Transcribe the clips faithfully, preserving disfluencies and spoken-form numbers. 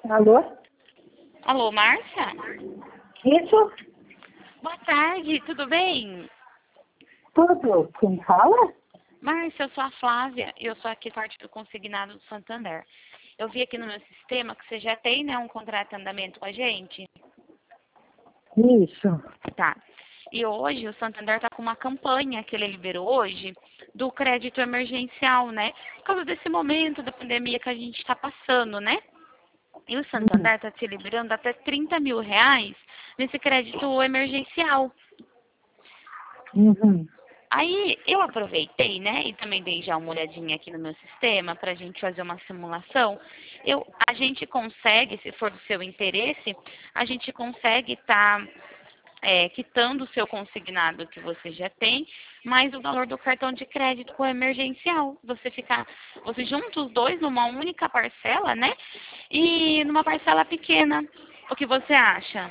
Alô? Alô, Márcia? Isso? Boa tarde, tudo bem? Tudo? Quem fala? Márcia, eu sou a Flávia e eu sou aqui parte do consignado do Santander. Eu vi aqui no meu sistema que você já tem, né, um contrato de andamento com a gente. Isso. Tá. E hoje o Santander está com uma campanha que ele liberou hoje do crédito emergencial, né? Por causa desse momento da pandemia que a gente está passando, né? E o Santander está te liberando até trinta mil reais nesse crédito emergencial. Uhum. Aí eu aproveitei, né, e também dei já uma olhadinha aqui no meu sistema para a gente fazer uma simulação. Eu, a gente consegue, se for do seu interesse, a gente consegue estar é, quitando o seu consignado que você já tem, mais o valor do cartão de crédito com o emergencial. Você ficar, você junta os dois numa única parcela, né, e numa parcela pequena. O que você acha?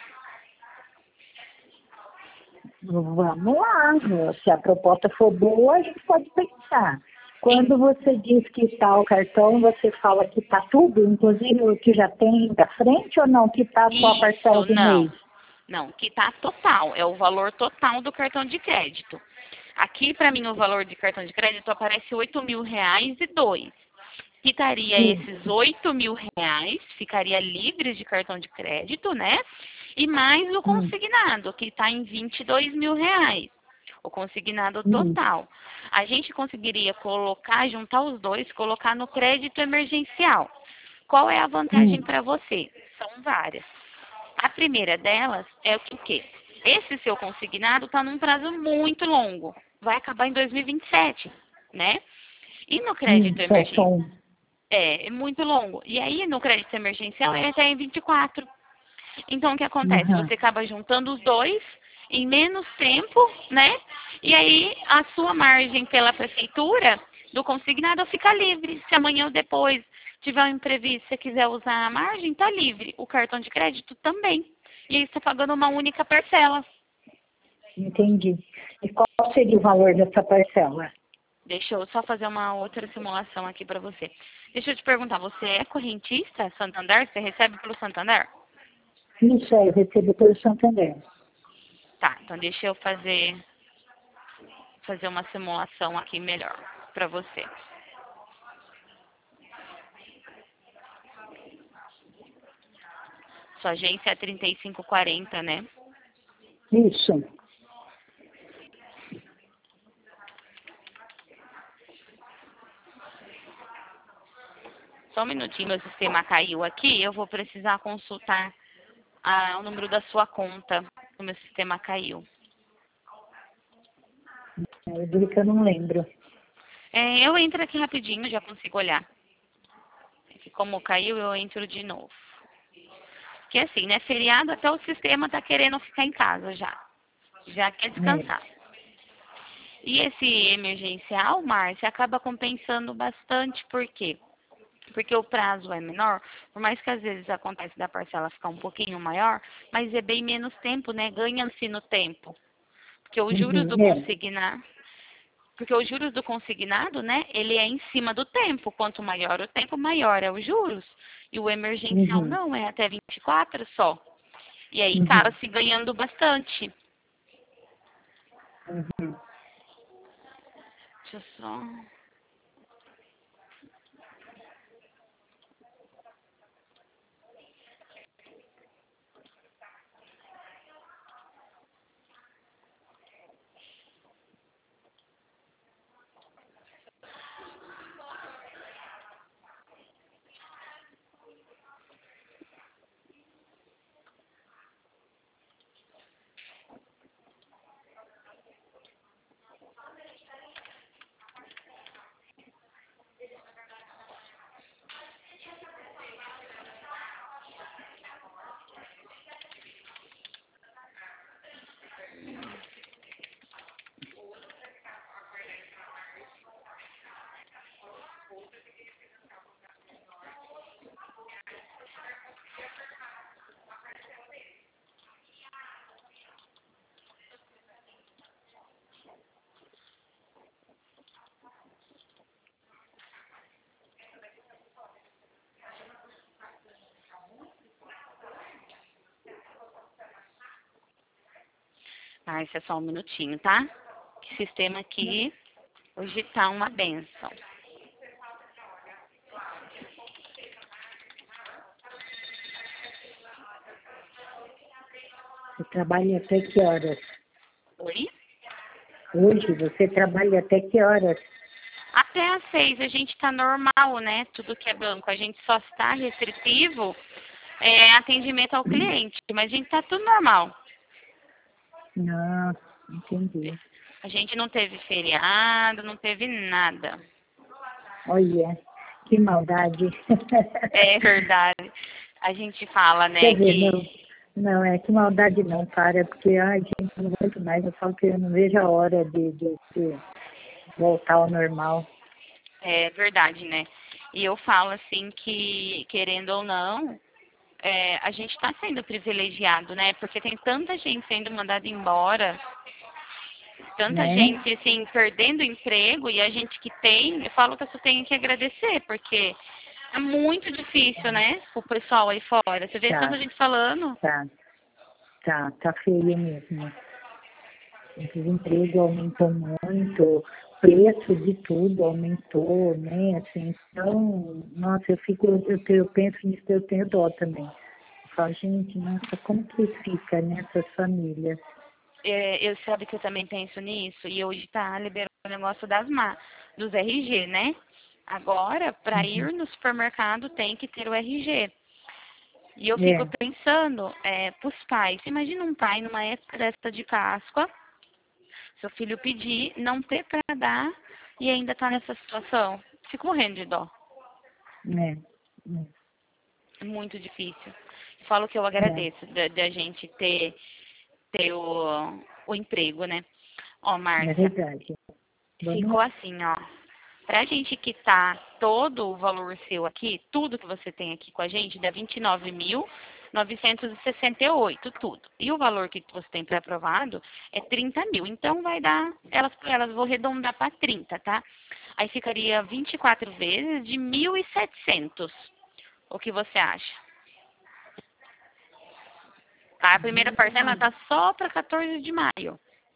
Vamos lá. Se a proposta for boa, a gente pode pensar. Quando você diz que está o cartão, você fala que está tudo, inclusive o que já tem da frente, ou não, que está só a parcela Isso, do mês? não. Não, que tá total, é o valor total do cartão de crédito. Aqui, para mim, o valor de cartão de crédito aparece oito mil reais e dois. Quitaria Sim. esses oito mil reais, ficaria livre de cartão de crédito, né? E mais o Hum. consignado, que está em vinte e dois mil reais. O consignado Hum. total. A gente conseguiria colocar, juntar os dois, colocar no crédito emergencial. Qual é a vantagem Hum. para você? São várias. A primeira delas é o que? o quê? Esse seu consignado está num prazo muito longo. Vai acabar em dois mil e vinte e sete, né? E no Hum. crédito É só emergencial, um. é, é muito longo. E aí no crédito emergencial é até em vinte e quatro. Então o que acontece? Uhum. Você acaba juntando os dois em menos tempo, né? E aí a sua margem pela prefeitura do consignado fica livre. Se amanhã ou depois tiver um imprevisto, você quiser usar a margem, tá livre. O cartão de crédito também. E aí você está pagando uma única parcela. Entendi. E qual seria o valor dessa parcela? Deixa eu só fazer uma outra simulação aqui para você. Deixa eu te perguntar, você é correntista Santander? Você recebe pelo Santander? Isso aí, eu recebi pelo Santander. Tá, então deixa eu fazer, fazer uma simulação aqui melhor para você. Sua agência é trinta e cinco quarenta, né? Isso. Só um minutinho, meu sistema caiu aqui. Eu vou precisar consultar ah, o número da sua conta. O meu sistema caiu. Eu digo que eu não lembro. É, eu entro aqui rapidinho, já consigo olhar. Que como caiu, eu entro de novo. Que assim, né? Feriado, até o sistema tá querendo ficar em casa já. Já quer É. descansar. E esse emergencial, Márcia, acaba compensando bastante. Por quê? Porque o prazo é menor, por mais que às vezes acontece da parcela ficar um pouquinho maior, mas é bem menos tempo, né? Ganha-se no tempo. Porque os juros do Uhum. É. consignado, porque os juros do consignado, né, ele é em cima do tempo. Quanto maior o tempo, maior é os juros. E o emergencial Uhum. não, é até vinte e quatro só. E aí acaba Uhum. se ganhando bastante. Uhum. Deixa eu só. Ah, isso é só um minutinho, tá? Que sistema aqui hoje tá uma benção. Você trabalha até que horas? Oi? Hoje você trabalha até que horas? Até às seis a gente tá normal, né? Tudo que é banco. A gente só está restritivo é atendimento ao cliente, mas a gente tá tudo normal. Não, entendi. A gente não teve feriado, não teve nada. Olha, que maldade. É verdade. A gente fala, né, Quer dizer, que... não, não, é que maldade não, para, porque, ai, gente, não aguento mais, eu falo que eu não vejo a hora de, de, de voltar ao normal. É verdade, né? E eu falo assim que, querendo ou não, é, a gente está sendo privilegiado, né? Porque tem tanta gente sendo mandada embora, tanta Né? gente, assim, perdendo emprego, e a gente que tem, eu falo que eu só tenho que agradecer, porque é muito difícil, né? O pessoal aí fora. Você vê tanta Tá, gente falando. tá, tá, tá feio mesmo. O desemprego aumentou muito, o preço de tudo aumentou, né? Assim, então, nossa, eu fico, eu, tenho- eu penso nisso, eu tenho dó também. Eu falo, gente, nossa, como que fica nessas famílias? É, eu sabe que eu também penso nisso, e hoje tá liberando o negócio das ma dos R G, né? Agora, para Uhum. ir no supermercado tem que ter o R G. E eu fico É, pensando, é, pros pais, imagina um pai numa época dessa de Páscoa, seu filho pedir, não ter para dar e ainda tá nessa situação. Fico morrendo de dó. é, é, É muito difícil. Falo que eu é, agradeço da da gente ter, ter o, o emprego, né? Ó, é Márcia, verdade. Vamos, ficou assim, ó. Pra gente quitar todo o valor seu aqui, tudo que você tem aqui com a gente, dá vinte e nove mil novecentos e sessenta e oito, tudo. E o valor que você tem pré-aprovado é trinta mil. Então vai dar, elas, elas vou arredondar para trinta, tá? Aí ficaria vinte e quatro vezes de mil e setecentos. O que você acha? Tá? A primeira parcela tá só para quatorze de maio.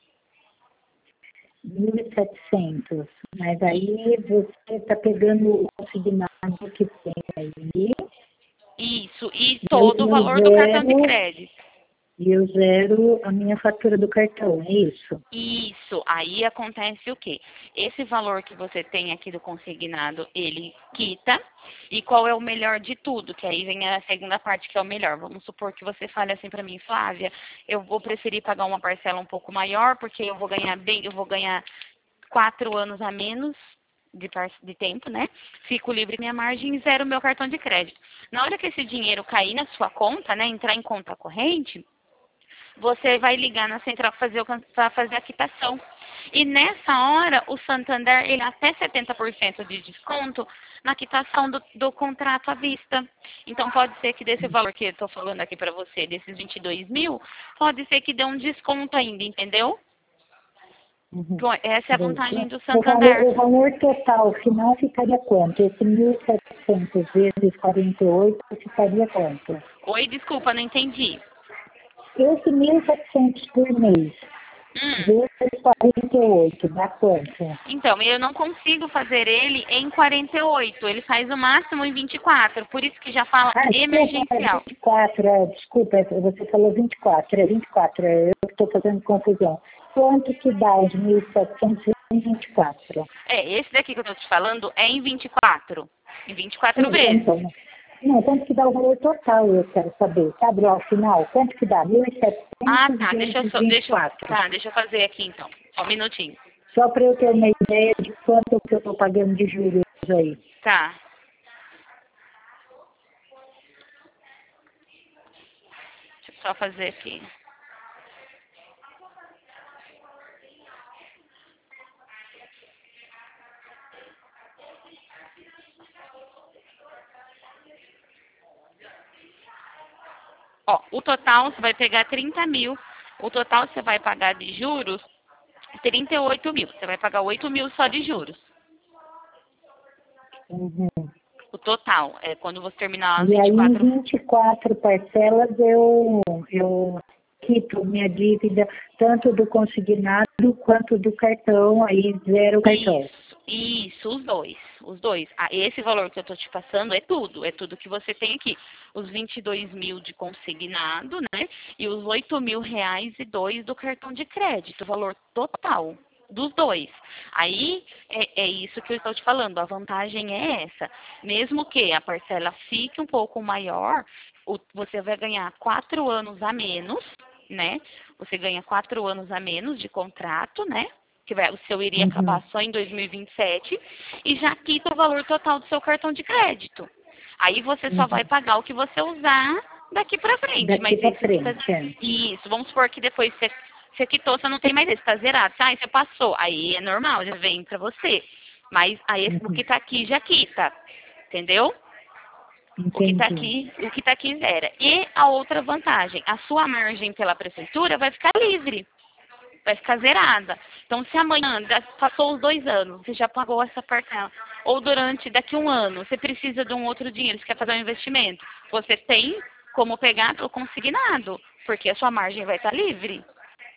mil e setecentos. Mas aí você está pegando o consignado que tem aí, Isso, e e eu, todo o eu valor do cartão de zero, crédito. e eu zero a minha fatura do cartão, é isso? Isso, aí acontece o quê? Esse valor que você tem aqui do consignado, ele quita. E qual é o melhor de tudo? Que aí vem a segunda parte, que é o melhor. Vamos supor que você fale assim para mim, Flávia, eu vou preferir pagar uma parcela um pouco maior, porque eu vou ganhar bem, eu vou ganhar quatro anos a menos de, par- de tempo, né? Fico livre minha margem e zero meu cartão de crédito. Na hora que esse dinheiro cair na sua conta, né, entrar em conta corrente, você vai ligar na central para fazer, o can- pra fazer a quitação. E nessa hora, o Santander, ele até setenta por cento de desconto na quitação do, do contrato à vista. Então, pode ser que desse valor que eu estou falando aqui para você, desses vinte e dois mil, pode ser que dê um desconto ainda, entendeu? Uhum. Bom, essa é a Bem, vantagem do o valor, Santander. o valor total final ficaria quanto? Esse mil e setecentos vezes quarenta e oito ficaria quanto? Oi, desculpa, não entendi. Esse mil e setecentos por mês Hum. vezes quarenta e oito dá quanto? Então, eu não consigo fazer ele em quarenta e oito. Ele faz o máximo em vinte e quatro. Por isso que já fala Ah, desculpa, é emergencial. vinte e quatro, é, desculpa, é, você falou vinte e quatro, é vinte e quatro, é, eu que estou fazendo confusão. Quanto que dá os mil e setecentos em vinte e quatro? É, esse daqui que eu tô te falando é em vinte e quatro. Em vinte e quatro Então, vezes. então, não, quanto que dá o valor total, eu quero saber, sabe, ao final, quanto que dá? Ah, mil e setecentos tá. Deixa eu vezes só, vinte e deixa eu, quatro. tá, deixa eu fazer aqui então. Só um minutinho. Só para eu ter uma ideia de quanto que eu estou pagando de juros aí. Tá. Deixa eu só fazer aqui. Ó, o total você vai pegar trinta mil. O total você vai pagar de juros trinta e oito mil. Você vai pagar oito mil só de juros. Uhum. O total, é quando você terminar as E aí, em vinte e quatro. vinte e quatro parcelas, eu, eu quito minha dívida, tanto do consignado quanto do cartão, aí zero o cartão. Isso, isso, os dois, os dois. Ah, esse valor que eu tô te passando é tudo, é tudo que você tem aqui. Os vinte e dois mil de consignado, né? E os oito mil reais e dois do cartão de crédito, o valor total dos dois. Aí é, é isso que eu estou te falando, a vantagem é essa. Mesmo que a parcela fique um pouco maior, o, você vai ganhar quatro anos a menos, né? Você ganha quatro anos a menos de contrato, né? Que vai, o seu iria Uhum. acabar só em dois mil e vinte e sete e já quita o valor total do seu cartão de crédito. Aí você só Uhum. vai pagar o que você usar daqui pra frente. Daqui Mas para isso fica... frente, é. Isso, vamos supor que depois você, você quitou, você não tem mais esse, tá zerado. Ah, você passou. Aí é normal, já vem pra você. Mas aí o Uhum. que tá aqui já quita. Entendeu? O que está Entendi. aqui, o que tá aqui zera. E a outra vantagem, a sua margem pela prefeitura vai ficar livre, vai ficar zerada. Então, se amanhã já passou os dois anos, você já pagou essa parcela, ou durante daqui um ano, você precisa de um outro dinheiro, você quer fazer um investimento, você tem como pegar pelo consignado, porque a sua margem vai estar livre.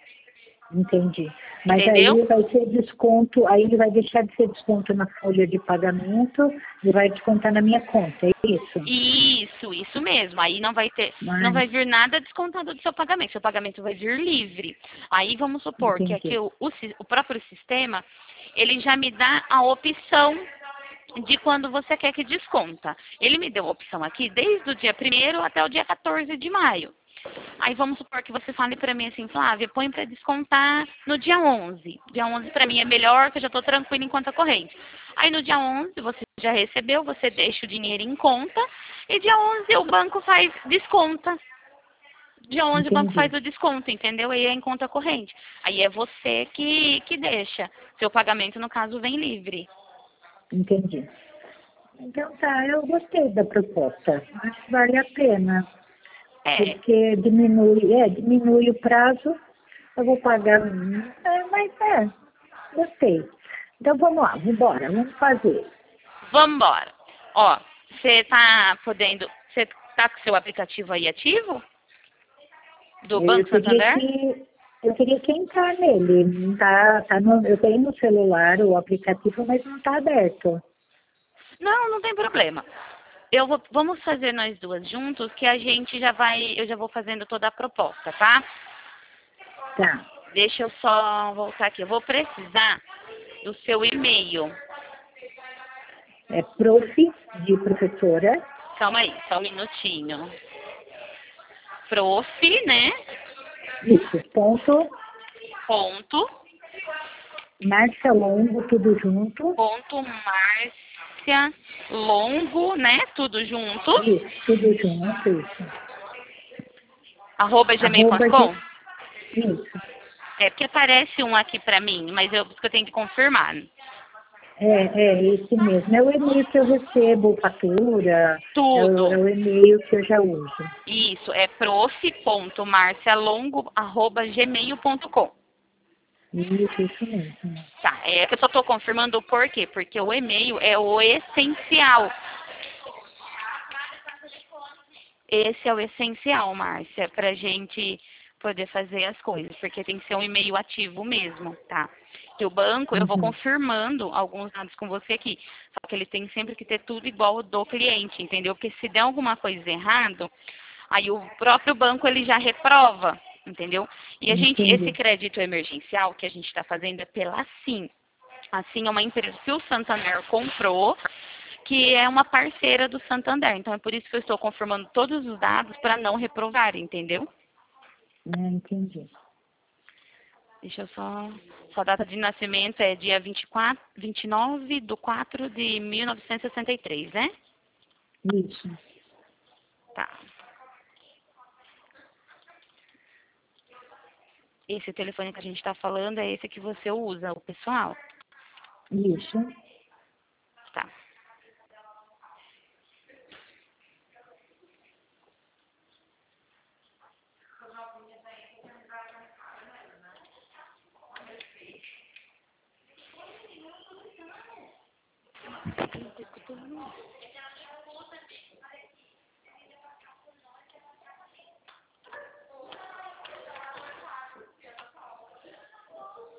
Entendi. Mas Entendeu? aí vai ser desconto, aí ele vai deixar de ser desconto na folha de pagamento e vai descontar na minha conta, é isso? Isso, isso mesmo. Aí não vai ter, não Mas, vai vir nada descontado do seu pagamento. Seu pagamento vai vir livre. Aí vamos supor que aqui entendi. o, o, si- o próprio sistema, ele já me dá a opção de quando você quer que desconta. Ele me deu a opção aqui desde o dia primeiro até o dia quatorze de maio. Aí vamos supor que você fale pra mim assim, Flávia, põe pra descontar no dia onze. Dia onze pra mim é melhor, que eu já tô tranquila em conta corrente. Aí no dia onze você já recebeu, você deixa o dinheiro em conta e dia onze o banco faz desconta. Dia onze o banco faz Entendi. o desconto, entendeu? Aí é em conta corrente. Aí é você que, que deixa. Seu pagamento, no caso, vem livre. Entendi. Então tá, eu gostei da proposta. Acho que vale a pena. É, Porque diminui, é, diminui o prazo, eu vou pagar, é, mas é, gostei. Então vamos lá, vamos embora, vamos fazer. vamos embora. Ó, você tá podendo... Você tá com seu aplicativo aí ativo? Do Eu Banco teria Santander? que, eu teria que entrar nele, não tá, tá no, eu tenho no celular o aplicativo, mas não está aberto. Não, não tem problema. Eu vou, vamos fazer nós duas juntos, que a gente já vai, eu já vou fazendo toda a proposta, tá? Tá, Deixa eu só voltar aqui. Eu vou precisar do seu e-mail. é prof de professora, Calma aí, só um minutinho. Prof, né? isso, ponto, Ponto, Márcia Longo, tudo junto, ponto, Márcia, longo, né? Tudo junto. isso, tudo junto, isso, Arroba gmail arroba, ponto de, com. isso. É porque aparece um aqui pra mim, mas eu, eu tenho que confirmar. É, é esse mesmo. É o e-mail que eu recebo, fatura, é o, é Tudo. o e-mail que eu já uso. Isso, é prof ponto marcialongo arroba gmail ponto com. Isso, isso mesmo. Tá, é que eu só tô confirmando o porquê, porque o e-mail é o essencial. Esse é o essencial, Márcia, pra gente poder fazer as coisas, porque tem que ser um e-mail ativo mesmo, tá? Que o banco, eu vou Uhum. confirmando alguns dados com você aqui, só que ele tem sempre que ter tudo igual ao do cliente, entendeu? Porque se der alguma coisa errado, aí o próprio banco ele já reprova, entendeu? E a gente, esse Entendi. crédito emergencial que a gente está fazendo é pela Sim. A Sim é uma empresa que o Santander comprou, que é uma parceira do Santander. Então é por isso que eu estou confirmando todos os dados para não reprovar, entendeu? É, entendi. Deixa eu só. Sua data de nascimento é dia vinte e quatro, vinte e nove de quatro de mil novecentos e sessenta e três, né? Isso. Tá. Esse telefone que a gente está falando é esse que você usa, o pessoal? Isso. Tá.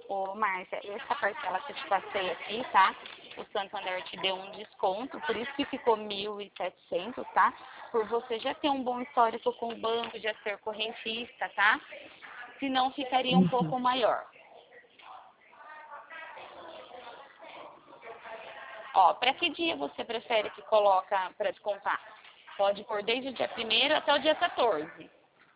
Ô, Márcia, essa parcela que eu te passei aqui, tá? O Santander te deu um desconto, por isso que ficou mil e setecentos, tá? Por você já ter um bom histórico com o banco, já ser correntista, tá? Senão ficaria um Uhum. pouco maior. Ó, para que dia você prefere que coloca para descontar? Pode pôr desde o dia primeiro até o dia quatorze.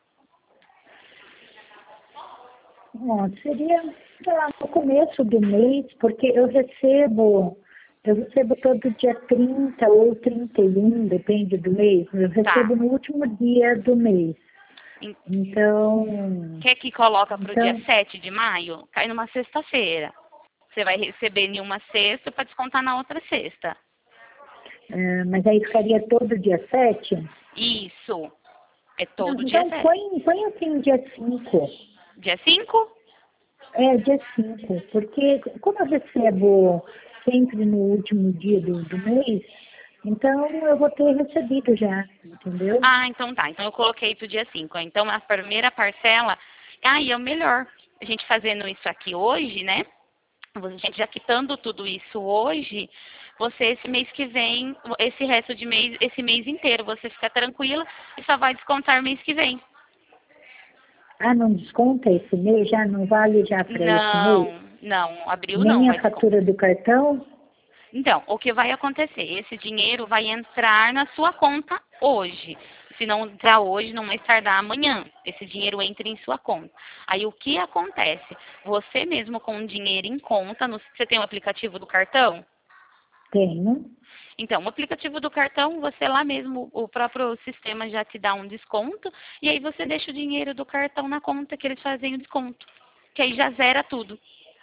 Bom, seria, sei lá, no começo do mês, porque eu recebo, eu recebo todo dia trinta ou trinta e um, depende do mês. Eu Tá. recebo no último dia do mês. En- Então, Quer que coloca para o dia então sete de maio? Cai numa sexta-feira. Você vai receber em uma sexta para descontar na outra sexta. é, mas aí ficaria todo dia sete. Isso. É todo dia Então, sete. põe, põe assim dia cinco. Dia cinco? É, dia cinco, porque como eu recebo sempre no último dia do, do mês, então eu vou ter recebido já, entendeu? Ah, então tá. Então eu coloquei pro dia cinco. Então a primeira parcela. Aí é o melhor. A gente fazendo isso aqui hoje, né? A gente já quitando tudo isso hoje, você esse mês que vem, esse resto de mês, esse mês inteiro, você fica tranquila e só vai descontar mês que vem. Ah, não desconta esse mês? Já não vale já para esse mês? Não, não, abril não Nem vai a descontar. fatura do cartão? Então, o que vai acontecer? Esse dinheiro vai entrar na sua conta hoje. Se não entrar hoje, não vai tardar amanhã. Esse dinheiro entra em sua conta. Aí o que acontece? Você mesmo com o dinheiro em conta, no- você tem o aplicativo do cartão? Tenho. Então, o aplicativo do cartão, você lá mesmo, o próprio sistema já te dá um desconto, e aí você deixa o dinheiro do cartão na conta que eles fazem o desconto. Que aí já zera tudo.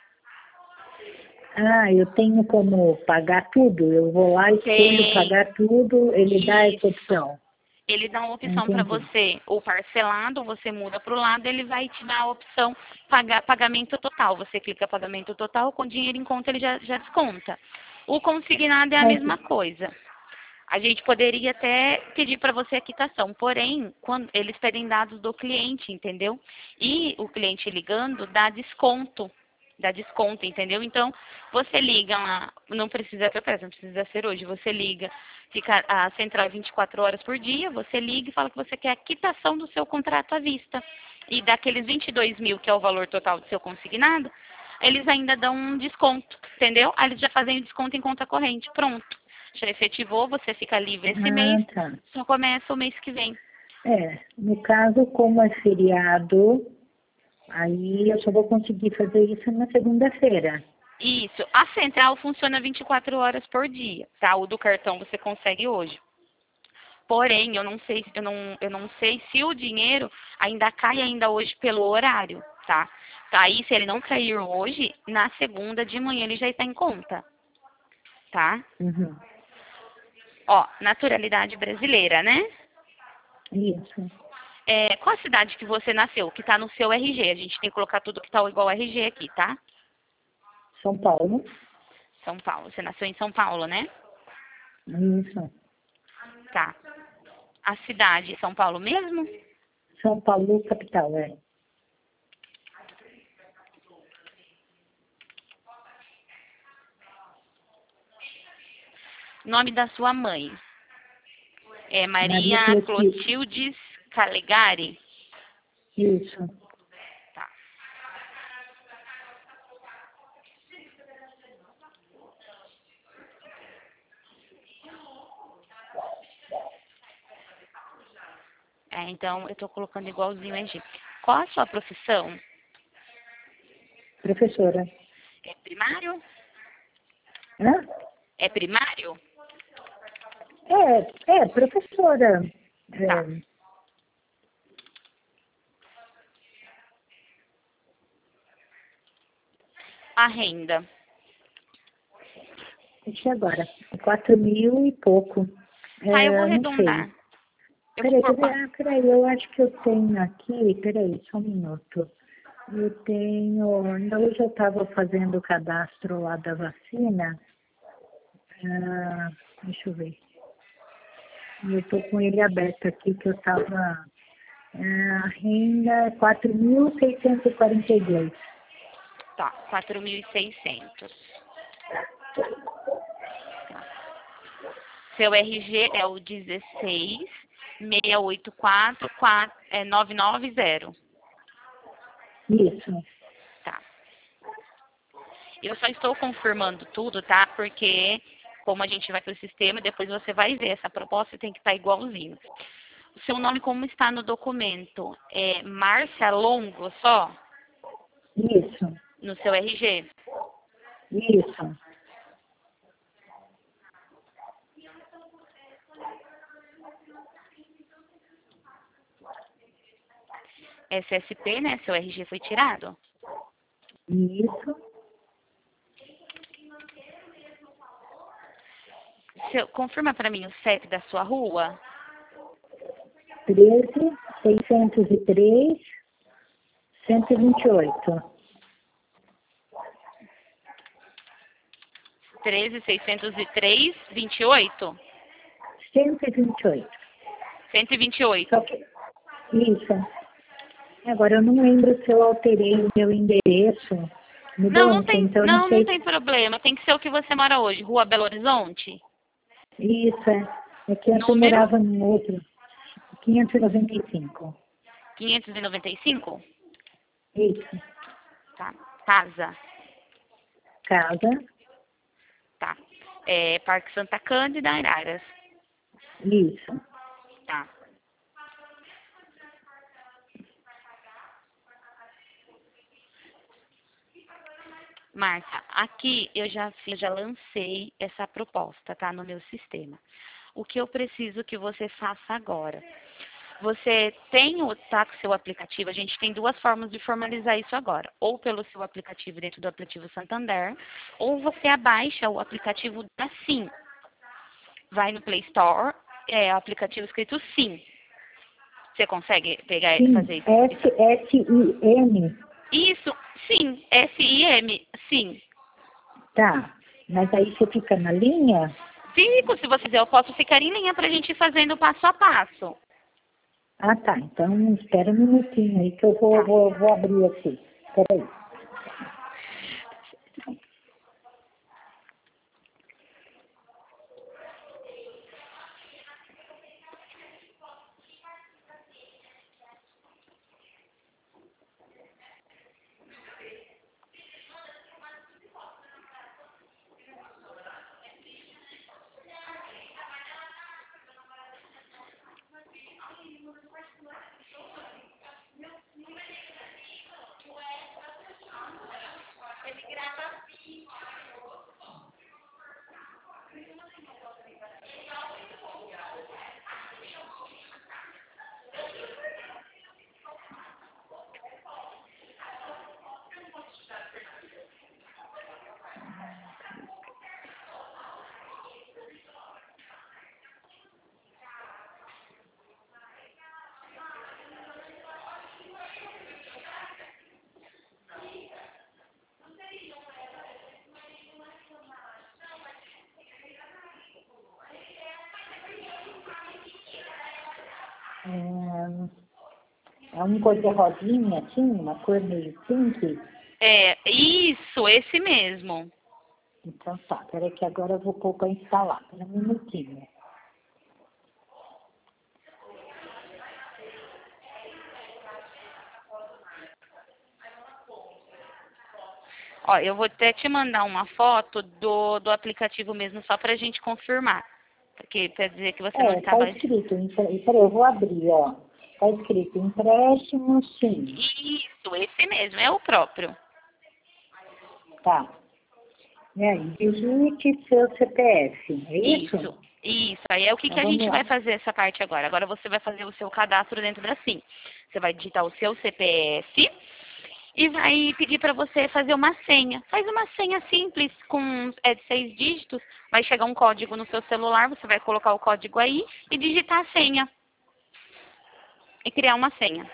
Ah, eu tenho como pagar tudo? Eu vou lá, escolho Tem pagar tudo, ele dá essa isso. opção. Ele dá uma opção para Entendi. você, ou parcelado, você muda para o lado, ele vai te dar a opção pagar, pagamento total. Você clica pagamento total, com dinheiro em conta ele já, já desconta. O consignado é a Mas, mesma coisa. A gente poderia até pedir para você a quitação, porém, quando eles pedem dados do cliente, entendeu? E o cliente ligando dá desconto, dá desconto, entendeu? Então, você liga lá, não precisa, eu peço, não precisa ser hoje, você liga, fica a central vinte e quatro horas por dia, você liga e fala que você quer a quitação do seu contrato à vista. E daqueles vinte e dois mil, que é o valor total do seu consignado, eles ainda dão um desconto, entendeu? Aí eles já fazem o desconto em conta corrente, pronto. Já efetivou, você fica livre esse mês, ah, tá. só começa o mês que vem. É, no caso, como é feriado, aí eu só vou conseguir fazer isso na segunda-feira. Isso. A central funciona vinte e quatro horas por dia, tá? O do cartão você consegue hoje. Porém, eu não sei, eu não, eu não sei se o dinheiro ainda cai ainda hoje pelo horário, tá? Tá, aí, se ele não cair hoje, na segunda de manhã ele já está em conta, tá? Uhum. Ó, naturalidade brasileira, né? Isso. É, qual a cidade que você nasceu? Que tá no seu R G. A gente tem que colocar tudo que tá igual ao R G aqui, tá? São Paulo. São Paulo. Você nasceu em São Paulo, né? Isso. Tá. A cidade, São Paulo mesmo? São Paulo, capital, é. Nome da sua mãe? É Maria Maria Clotilde. Clotildes Calegari? Isso. Tá. É, então, eu tô colocando igualzinho a G. Qual a sua profissão? Professora. É primário? Hã? É primário? É, é, professora. Tá. É, A renda? deixa agora. Quatro mil e pouco. Tá, eu vou É, não sei. arredondar. Eu vou Peraí, por peraí, quatro. ah, peraí, eu acho que eu tenho aqui, peraí, só um minuto. Eu tenho, ainda hoje eu estava fazendo o cadastro lá da vacina. Ah, deixa eu ver. Eu estou com ele aberto aqui, que eu estava. A renda é quatro mil seiscentos e quarenta e dois. Tá, quatro mil e seiscentos. Seu R G é o dezesseis, seiscentos e oitenta e quatro, novecentos e noventa. Isso. Tá. Eu só estou confirmando tudo, tá? Porque como a gente vai para o sistema, depois você vai ver. Essa proposta tem que estar igualzinho. O seu nome, como está no documento, é Márcia Longo só? Isso. No seu R G? Isso. S S P, né? Seu R G foi tirado? Isso. Seu, confirma para mim o C E P da sua rua? treze, seiscentos e três, cento e vinte e oito. treze, seiscentos e três, vinte e oito? cento e vinte e oito. cento e vinte e oito. Só que, isso. Agora, eu não lembro se eu alterei o meu endereço no Não, não banco, tem, então eu não não, não sei. tem problema. Tem que ser o que você mora hoje. Rua Belo Horizonte? Isso, é. É que antes eu Número morava em outro. quinhentos e noventa e cinco. quinhentos e noventa e cinco? Isso. Tá. Casa. Casa. Tá. É, Parque Santa Cândida, Araras. Isso. Tá. Márcia, aqui eu já, fiz- já lancei essa proposta, tá, no meu sistema. O que eu preciso que você faça agora? Você tem o, tá, com o seu aplicativo, a gente tem duas formas de formalizar isso agora. Ou pelo seu aplicativo dentro do aplicativo Santander, ou você abaixa o aplicativo da Sim. Vai no Play Store, é o aplicativo escrito Sim. Você consegue pegar e Sim. fazer isso? S S I M. Isso, sim, S I M, sim. Tá. Mas aí você fica na linha? Fico, se você quiser, eu posso ficar em linha para a gente ir fazendo passo a passo. Ah, tá. Então, espera um minutinho aí que eu vou, Tá. vou, vou abrir aqui. Espera aí. É, é um cor de rodinha, assim, uma cor meio pink. É, isso, esse mesmo. Então tá, peraí que agora eu vou pôr para instalar. Espera um minutinho. Ó, eu vou até te mandar uma foto do, do aplicativo mesmo, só para a gente confirmar. Porque para dizer que você não É, tá estava... escrito, empre- peraí, eu vou abrir, ó. Tá escrito empréstimo, sim. Isso, esse mesmo, é o próprio. Tá. E aí, digite seu C P F, é isso? Isso, isso. Aí é o que, Então que a vamos gente lá. vai fazer essa parte agora. Agora você vai fazer o seu cadastro dentro da Sim. Você vai digitar o seu C P F e vai pedir para você fazer uma senha. Faz uma senha simples com é, de seis dígitos. Vai chegar um código no seu celular, você vai colocar o código aí e digitar a senha. E criar uma senha.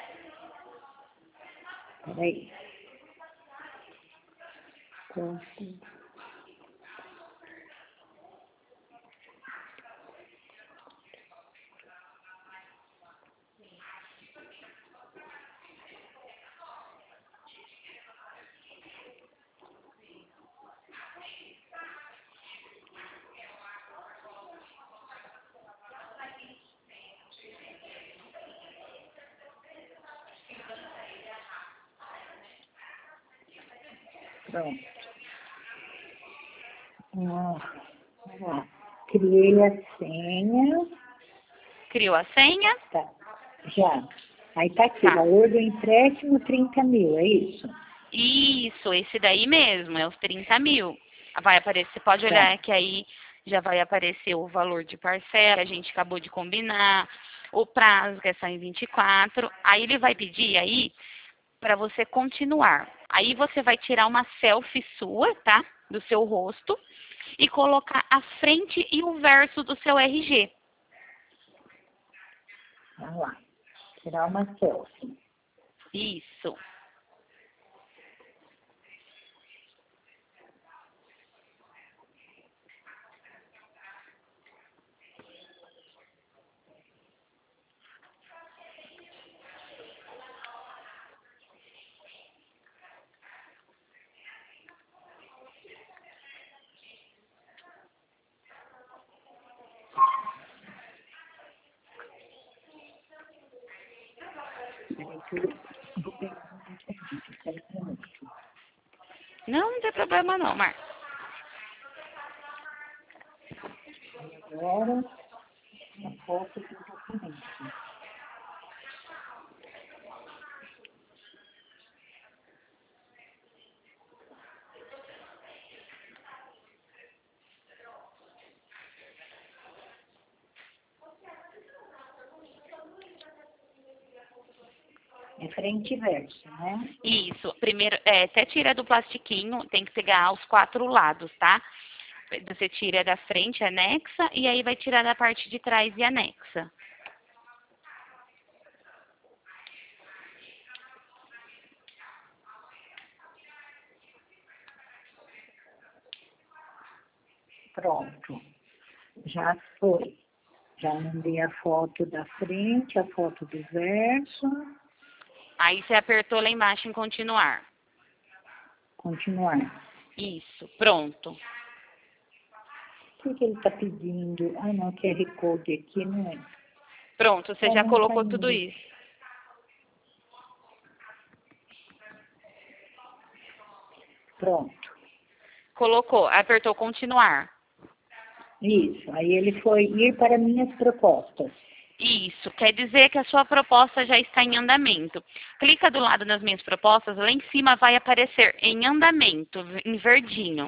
Peraí. Pronto. Ah, vamos lá. Criei a senha. Criou a senha? Tá. Já. Aí tá aqui, Tá. valor do empréstimo trinta mil, é isso? Isso, esse daí mesmo, é os trinta mil. Vai aparecer, você pode Tá. olhar que aí já vai aparecer o valor de parcela, a gente acabou de combinar, o prazo, que é só em vinte e quatro. Aí ele vai pedir aí para você continuar. Aí você vai tirar uma selfie sua, tá? Do seu rosto e colocar a frente e o verso do seu R G. Vamos lá. Tirar uma selfie. Isso. Peraí que eu vou pegar uma internet. Espera um minuto. Não, não tem problema não, Marcos. Agora, a foto do documento. É frente e verso, né? Isso. Primeiro, é, até tira do plastiquinho, tem que pegar os quatro lados, tá? Você tira da frente, anexa, e aí vai tirar da parte de trás e anexa. Pronto. Já foi. Já mandei a foto da frente, a foto do verso. Aí você apertou lá embaixo em continuar. Continuar. Isso, pronto. O que, que ele está pedindo? Ah, não, Q R Code aqui, não é? Pronto, você Ah, já não tá colocou tudo indo. isso. Pronto. Colocou, apertou continuar. Isso. Aí ele foi ir para minhas propostas. Isso, quer dizer que a sua proposta já está em andamento. Clica do lado das minhas propostas, lá em cima vai aparecer em andamento, em verdinho.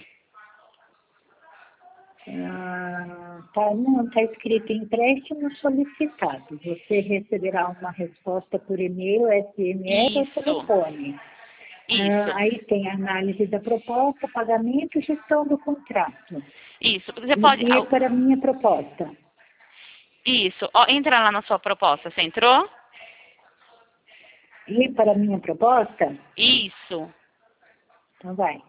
Ah, tá, não, está escrito empréstimo solicitado. Você receberá uma resposta por e-mail, S M S ou Isso, telefone. isso, Ah, aí tem análise da proposta, pagamento e gestão do contrato. isso. Você pode. E ir para a minha proposta. Isso, ó, entra lá na sua proposta, você entrou? Ir para a minha proposta? Isso. Então vai.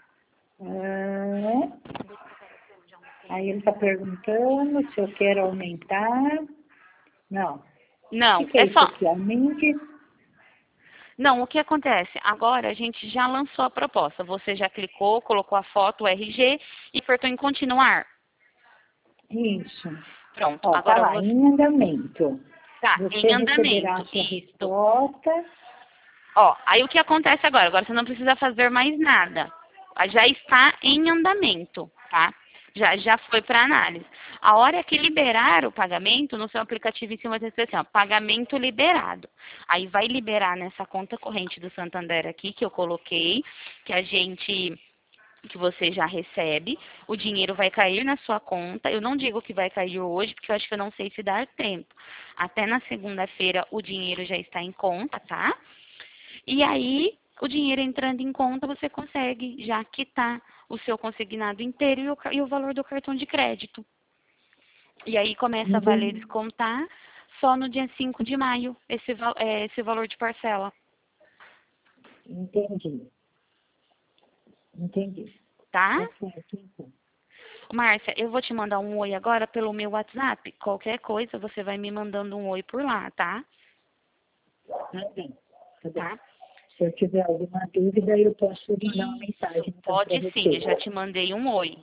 Ah, aí ele está perguntando se eu quero aumentar. Não. O que, Não, que é é isso só. aqui? Aumente. Não, o que acontece? Agora a gente já lançou a proposta. Você já clicou, colocou a foto, o R G e apertou em continuar. Isso. Pronto, Ó, tá agora lá, você em andamento. tá Você em receberá a andamento. sua Isso. resposta. Ó, aí o que acontece agora? Agora você não precisa fazer mais nada. Já está em andamento, tá? Já, já foi para análise. A hora que liberar o pagamento, no seu aplicativo em cima vai ter assim, ó, pagamento liberado. Aí vai liberar nessa conta corrente do Santander aqui, que eu coloquei, que a gente, que você já recebe. O dinheiro vai cair na sua conta. Eu não digo que vai cair hoje, porque eu acho que eu não sei se dá tempo. Até na segunda-feira o dinheiro já está em conta, tá? E aí, o dinheiro entrando em conta, você consegue já quitar o seu consignado inteiro e o, ca- e o valor do cartão de crédito. E aí começa a valer Entendi. descontar só no dia cinco de maio, esse, val- é, esse valor de parcela, Entendi. Entendi. tá? Tá certo, então. Márcia, eu vou te mandar um oi agora pelo meu WhatsApp. Qualquer coisa, você vai me mandando um oi por lá, tá? Tá bem. Tá bem. Tá? Se eu tiver alguma dúvida, eu posso mandar uma Isso, mensagem então para pode sim, eu já você. te mandei um oi.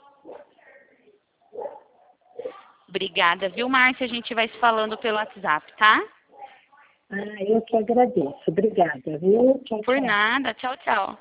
Obrigada, viu, Márcia? A gente vai se falando pelo WhatsApp, tá? Ah, eu que agradeço. Obrigada, viu? Tchau, Por tchau. nada. Tchau, tchau.